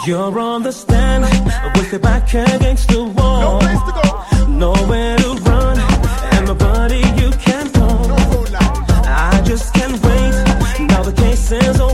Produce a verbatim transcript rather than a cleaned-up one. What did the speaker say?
You're on the stand with your back against the wall. No place to go. Nowhere to run, and nobody you can call. No road now. I just can't wait. Now the case is over.